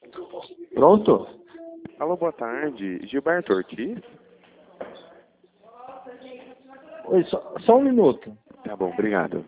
Pronto? Alô, boa tarde. Gilberto Ortiz? Oi, só um minuto. Tá bom, obrigado.